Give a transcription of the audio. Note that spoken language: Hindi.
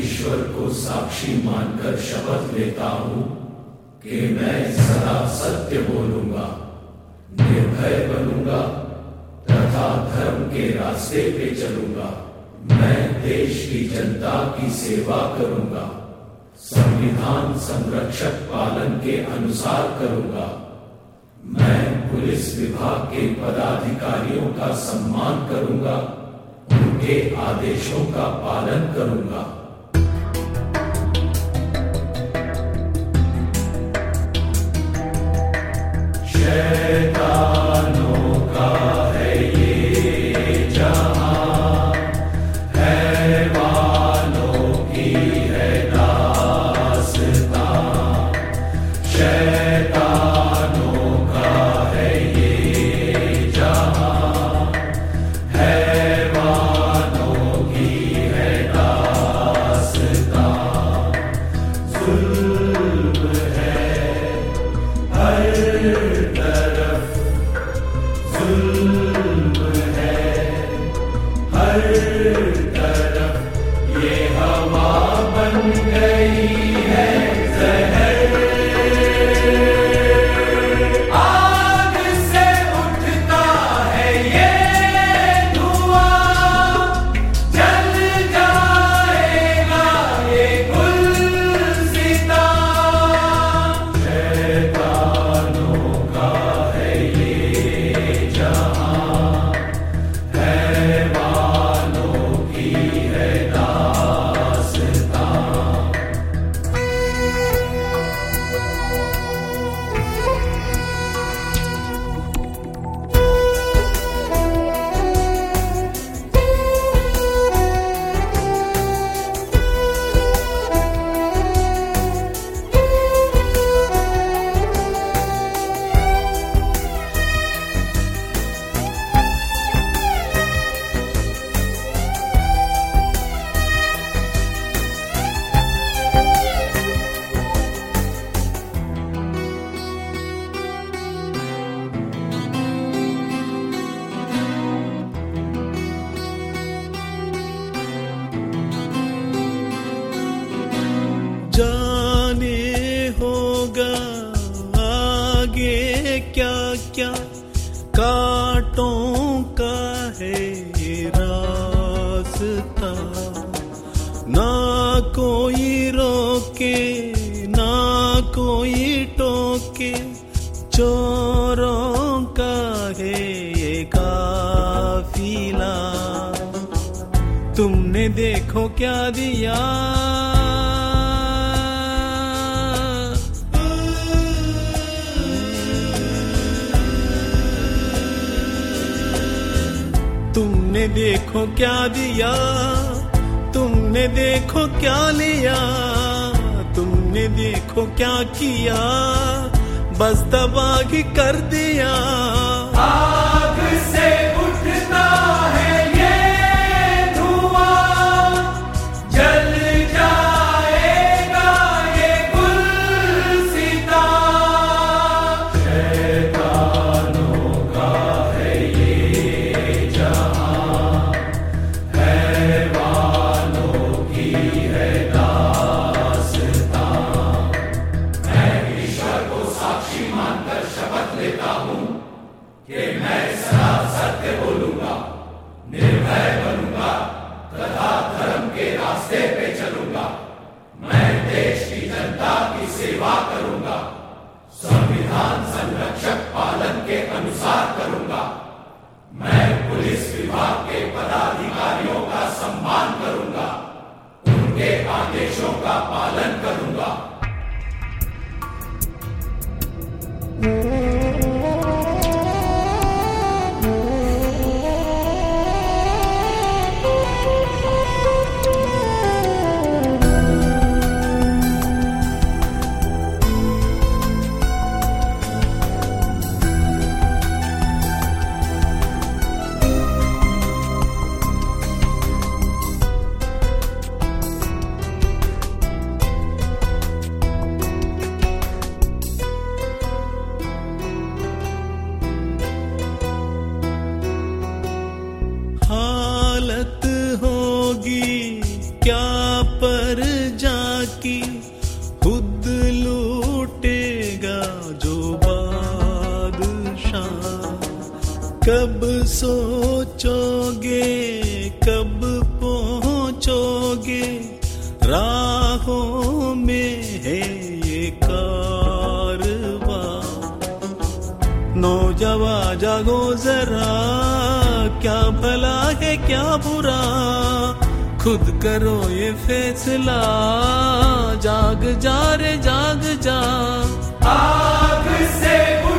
ईश्वर को साक्षी मानकर शपथ लेता हूँ कि मैं सदा सत्य बोलूंगा, निर्भय बनूंगा तथा धर्म के रास्ते पे चलूंगा। मैं देश की जनता की सेवा करूंगा, संविधान संरक्षक पालन के अनुसार करूंगा। मैं पुलिस विभाग के पदाधिकारियों का सम्मान करूंगा, उनके आदेशों का पालन करूंगा। शैतानों का है ये जहां, हैवानों की है दास्तां। शैतानों का है ये जहां, हैवानों की है दास्तां। जुल्म है हर तरफ, जुल्म है हर तरफ, ये हवा बन गई है जहर। आग से उठता है ये धुआं, जल जाएगा ये गुलसितां। शैतानों का है ये जहां, हैवानों की है दास्तां। जाने होगा आगे क्या क्या, कांटों का है ये रास्ता। ना कोई रोके ना कोई टोके, चोरों का है ये काफिला। तुमने देखो क्या दिया, तुमने देखो क्या दिया, तुमने देखो क्या लिया, तुमने देखो क्या किया, बस दबा के कर दिया। आग से उठता है ये धुआं, जल जाएगा ये गुलसितां। शैतानों का है ये जहां, हैवानों की है दास्तां। मैं ईश्वर को साक्षी मानकर शपथ लेता हूँ कि मैं राहों में है ये कारवां, नौजवां जागो जरा, क्या भला है क्या बुरा, खुद करो ये फैसला, जाग जा रे जाग जा। आग से